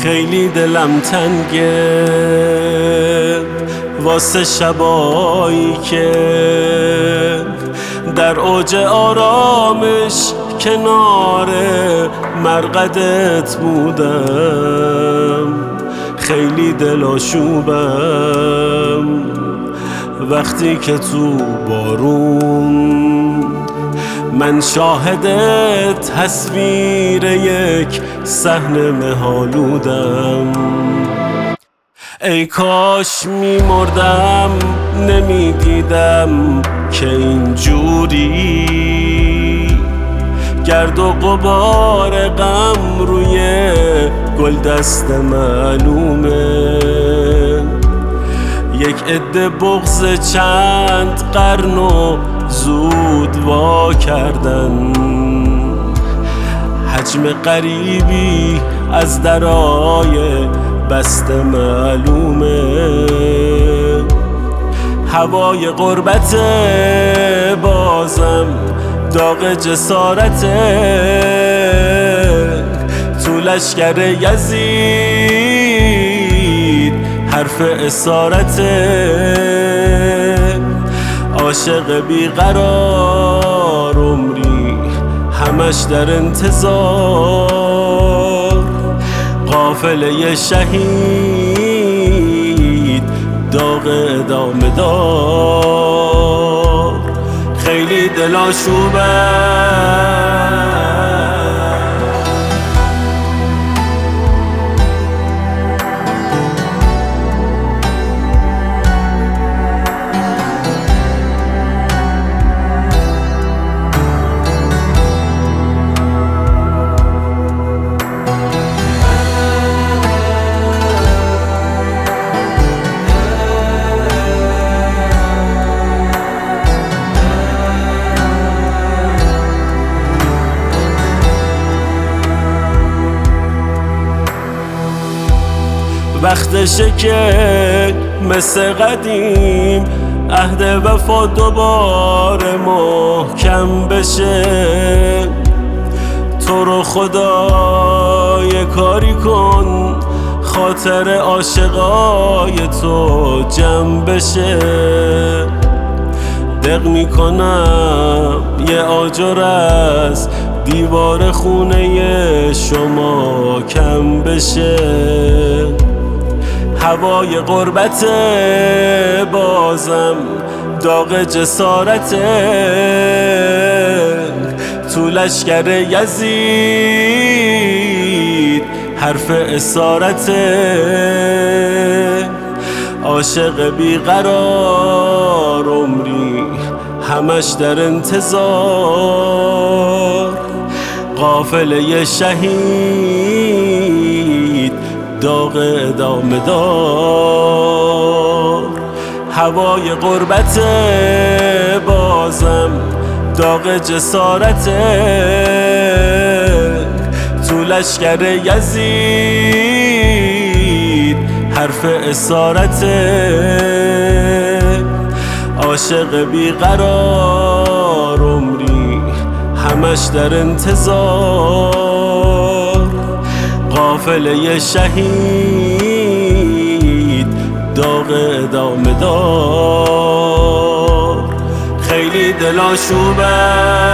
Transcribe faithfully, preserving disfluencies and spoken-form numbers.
خیلی دلم تنگه واسه شبایی که در اوج آرامش کنار مرقدت بودم. خیلی دلاشوبم وقتی که تو بارون من شاهد تصویر یک صحنه مه‌آلودم. ای کاش می‌مردم نمی‌دیدم که اینجوری گرد و غبار غم روی گلدست معلومه. یک عده بغض چند قرن و زود وا کردن، حجم غریبی از درای بسته معلومه. هوای غربت بازم داغ جسارت تو لشکر یزید حرف اسارت. عاشق بیقرار عمری همش در انتظار، قافله شهید داغ ادامه دار. خیلی دلاشوبم وقتشه که مثل قدیم عهد وفا دوباره محکم بشه. تو رو خدا یه کاری کن خاطر عاشقای تو جمع بشه. دق میکنم یه آجر از دیوار خونه شما کم بشه. هوای غربت بازم داغ جسارت تو لشکر یزید حرف اسارت. عاشق بیقرار عمری همش در انتظار، قافله شهید داغ ادامه دار. هوای غربت بازم داغ جسارت تو لشکر یزید حرف اسارت. عاشق بیقرار عمری همش در انتظار، قافله شهید داغ ادامه دار. خیلی دلاشوبم